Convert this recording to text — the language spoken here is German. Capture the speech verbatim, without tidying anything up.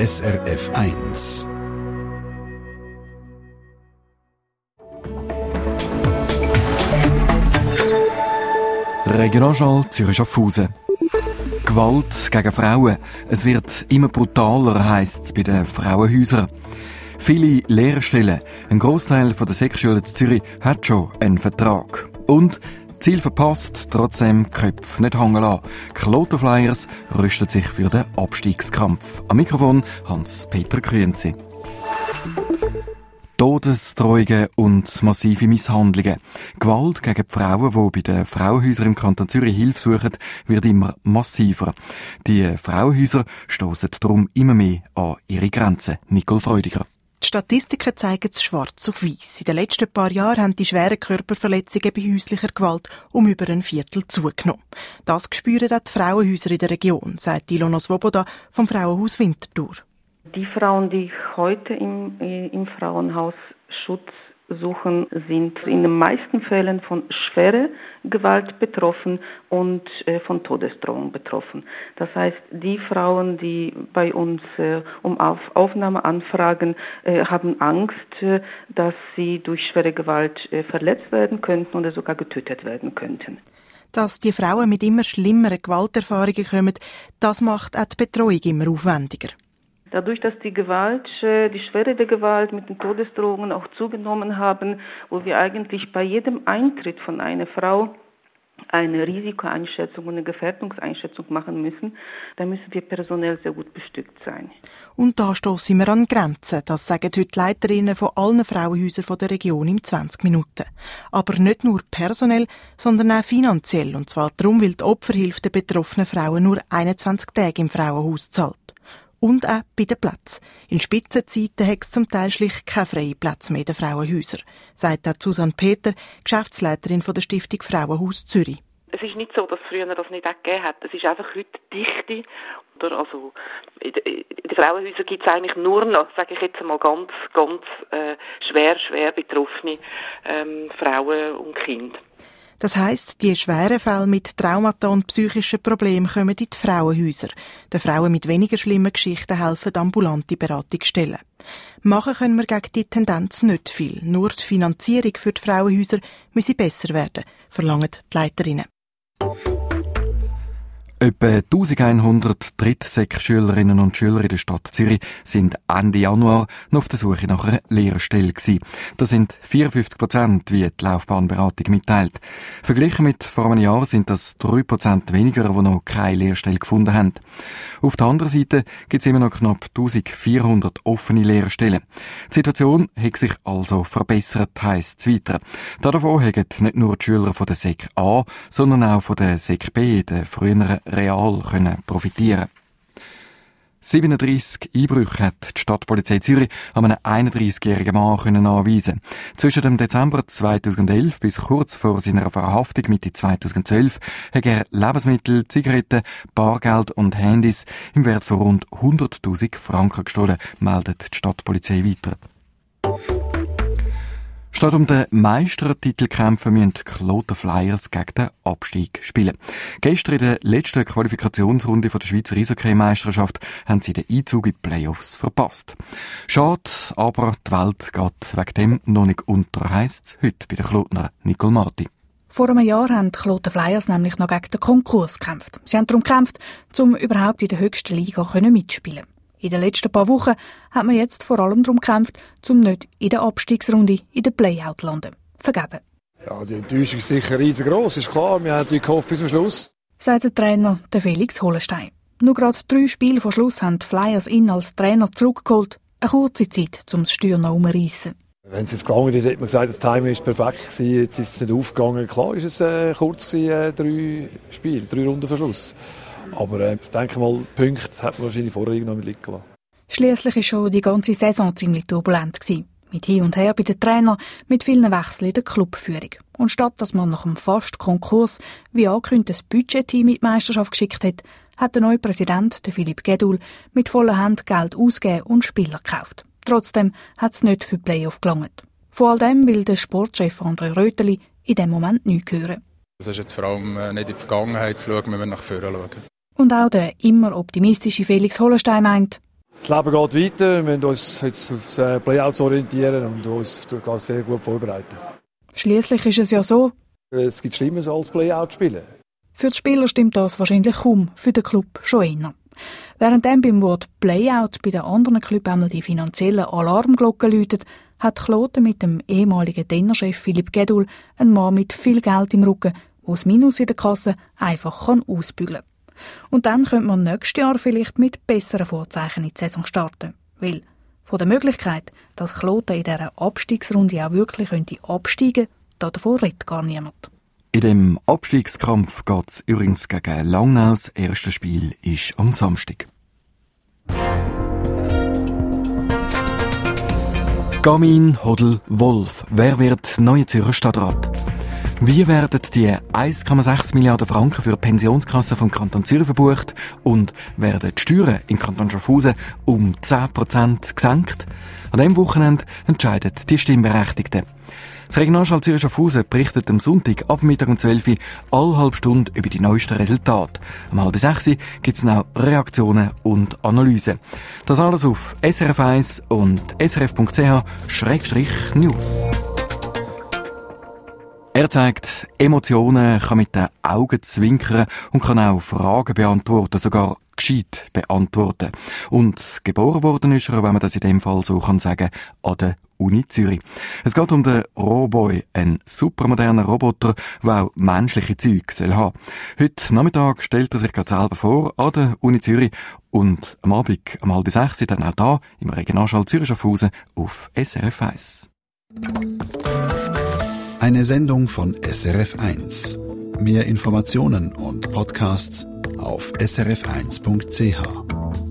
S R F eins. Regionaljournal Zürich-Schaffhausen. Gewalt gegen Frauen. Es wird immer brutaler, heisst es bei den Frauenhäusern. Viele Lehrstellen, ein Grossteil der Sekschulen in Zürich hat schon einen Vertrag. Und Ziel verpasst, trotzdem Köpfe nicht hängen lassen. Kloten Flyers rüstet sich für den Abstiegskampf. Am Mikrofon Hans-Peter Grünzi. Todesdrohungen und massive Misshandlungen. Gewalt gegen die Frauen, die bei den Frauenhäusern im Kanton Zürich Hilfe suchen, wird immer massiver. Die Frauenhäuser stossen darum immer mehr an ihre Grenzen. Nicole Freudiger. Die Statistiken zeigen es schwarz auf weiss. In den letzten paar Jahren haben die schweren Körperverletzungen bei häuslicher Gewalt um über ein Viertel zugenommen. Das spüren auch die Frauenhäuser in der Region, sagt Ilona Svoboda vom Frauenhaus Winterthur. Die Frauen, die heute im, im Frauenhaus Schutz suchen, sind in den meisten Fällen von schwerer Gewalt betroffen und äh, von Todesdrohung betroffen. Das heißt, die Frauen, die bei uns äh, um Auf Aufnahme anfragen, äh, haben Angst, äh, dass sie durch schwere Gewalt äh, verletzt werden könnten oder sogar getötet werden könnten. Dass die Frauen mit immer schlimmeren Gewalterfahrungen kommen, das macht auch die Betreuung immer aufwendiger. Dadurch, dass die Gewalt, die Schwere der Gewalt mit den Todesdrohungen auch zugenommen haben, wo wir eigentlich bei jedem Eintritt von einer Frau eine Risikoeinschätzung und eine Gefährdungseinschätzung machen müssen, da müssen wir personell sehr gut bestückt sein. Und da stossen wir an Grenzen, das sagen heute die Leiterinnen von allen Frauenhäusern der Region in zwanzig Minuten. Aber nicht nur personell, sondern auch finanziell. Und zwar darum, weil die Opferhilfe der betroffenen Frauen nur einundzwanzig Tage im Frauenhaus zahlt. Und auch bei den Plätzen. In Spitzenzeiten hat es zum Teil schlicht keine freien Plätze mehr in den Frauenhäusern, sagt auch Susanne Peter, Geschäftsleiterin von der Stiftung Frauenhaus Zürich. Es ist nicht so, dass es früher das nicht gegeben hat. Es ist einfach heute Dichte. Oder also in den Frauenhäusern gibt es eigentlich nur noch, sage ich jetzt mal, ganz, ganz äh, schwer, schwer betroffene ähm, Frauen und Kinder. Das heisst, die schweren Fälle mit Traumata und psychischen Problemen kommen in die Frauenhäuser. Den Frauen mit weniger schlimmen Geschichten helfen ambulante Beratungsstellen. Machen können wir gegen die Tendenz nicht viel. Nur die Finanzierung für die Frauenhäuser müsse besser werden, verlangen die Leiterinnen. Etwa eintausendeinhundert Drittsek-Schülerinnen und Schüler in der Stadt Zürich sind Ende Januar noch auf der Suche nach einer Lehrstelle gewesen. Das sind vierundfünfzig Prozent, wie die Laufbahnberatung mitteilt. Verglichen mit vor einem Jahr sind das drei Prozent weniger, die noch keine Lehrstelle gefunden haben. Auf der anderen Seite gibt es immer noch knapp eintausendvierhundert offene Lehrstellen. Die Situation hat sich also verbessert, heisst es weiter. Davon haben nicht nur die Schüler von der Sek A, sondern auch von der Sek B, der früheren Real, können profitieren. siebenunddreissig Einbrüche hat die Stadtpolizei Zürich an einem einunddreiszigjährigen Mann können anweisen. Zwischen dem Dezember zweitausendelf bis kurz vor seiner Verhaftung Mitte zweitausendzwölf hat er Lebensmittel, Zigaretten, Bargeld und Handys im Wert von rund hunderttausend Franken gestohlen, meldet die Stadtpolizei weiter. Statt um den Meistertitel kämpfen, müssen die Kloten Flyers gegen den Abstieg spielen. Gestern in der letzten Qualifikationsrunde der Schweizer Eishockey-Meisterschaft haben sie den Einzug in die Playoffs verpasst. Schade, aber die Welt geht wegen dem noch nicht unter, heisst es heute bei den Klotner. Nicole Marti. Vor einem Jahr haben die Kloten Flyers nämlich noch gegen den Konkurs gekämpft. Sie haben darum gekämpft, um überhaupt in der höchsten Liga mitspielen. In den letzten paar Wochen hat man jetzt vor allem darum gekämpft, um nicht in der Abstiegsrunde in der Playout zu landen. Vergeben. Ja, die Enttäuschung ist sicher riesengroß, ist klar. Wir haben natürlich gehofft bis zum Schluss. Sagt der Trainer, der Felix Hollenstein. Nur gerade drei Spiele vor Schluss haben die Flyers ihn als Trainer zurückgeholt. Eine kurze Zeit, um das Steuer noch umzureissen. Wenn es jetzt gelangt ist, hat man gesagt, das Timing war perfekt gewesen. Jetzt ist es nicht aufgegangen. Klar ist es äh, kurz gewesen, äh, drei Spiele, drei Runden vor Schluss. Aber äh, ich denke mal, Punkte hat man wahrscheinlich vorher irgendwann liegen lassen. Schliesslich war schon die ganze Saison ziemlich turbulent gewesen. Mit Hin und Her bei den Trainern, mit vielen Wechseln in der Clubführung. Und statt dass man nach dem fast Konkurs, wie angekündigt, das Budgetteam in die Meisterschaft geschickt hat, hat der neue Präsident, der Philipp Gedul, mit voller Hand Geld ausgegeben und Spieler gekauft. Trotzdem hat es nicht für die Playoff gelangt. Vor all dem will der Sportchef André Röteli in dem Moment nichts hören. Es ist jetzt vor allem nicht in die Vergangenheit zu schauen, wenn wir nach vorne schauen. Und auch der immer optimistische Felix Hollenstein meint, Das Leben geht weiter, wir müssen uns jetzt auf das Playout orientieren und uns sehr gut vorbereiten. Schliesslich ist es ja so, es gibt Schlimmeres als Playout spielen. Für die Spieler stimmt das wahrscheinlich kaum, für den Club schon eher. Während dann beim Wort Playout bei den anderen Clubs einmal die finanziellen Alarmglocken läuten, hat Kloten mit dem ehemaligen Dennerchef Philipp Gedul einen Mann mit viel Geld im Rücken, der das Minus in der Kasse einfach ausbügeln kann. Und dann könnte man nächstes Jahr vielleicht mit besseren Vorzeichen in die Saison starten. Weil von der Möglichkeit, dass Kloten in dieser Abstiegsrunde auch wirklich absteigen könnte, davon redet gar niemand. In dem Abstiegskampf geht es übrigens gegen Langnau. Das erste Spiel ist am Samstag. Gamin, Hodl, Wolf. Wer wird neue Zürcher Stadtrat? Wie werden die eins Komma sechs Milliarden Franken für die Pensionskasse vom Kanton Zürich verbucht und werden die Steuern im Kanton Schaffhausen um zehn Prozent gesenkt? An diesem Wochenende entscheiden die Stimmberechtigten. Das Regionalschall Zürich Schaffhausen berichtet am Sonntag ab Mittag um zwölf Uhr alle halbe Stunde über die neuesten Resultate. Um halb sechs Uhr gibt es noch Reaktionen und Analysen. Das alles auf S R F eins und S R F Punkt C H Schrägstrich News. Er zeigt Emotionen, kann mit den Augen zwinkern und kann auch Fragen beantworten, sogar gescheit beantworten. Und geboren worden ist er, wenn man das in dem Fall so kann sagen, an der Uni Zürich. Es geht um den Roboy, einen supermodernen Roboter, der auch menschliche Züge soll haben. Heute Nachmittag stellt er sich gerade selber vor an der Uni Zürich und am Abend um halb sechs dann auch da im Regionalschall Zürich Schaffhausen auf S R F eins. Eine Sendung von S R F eins. Mehr Informationen und Podcasts auf S R F eins Punkt C H.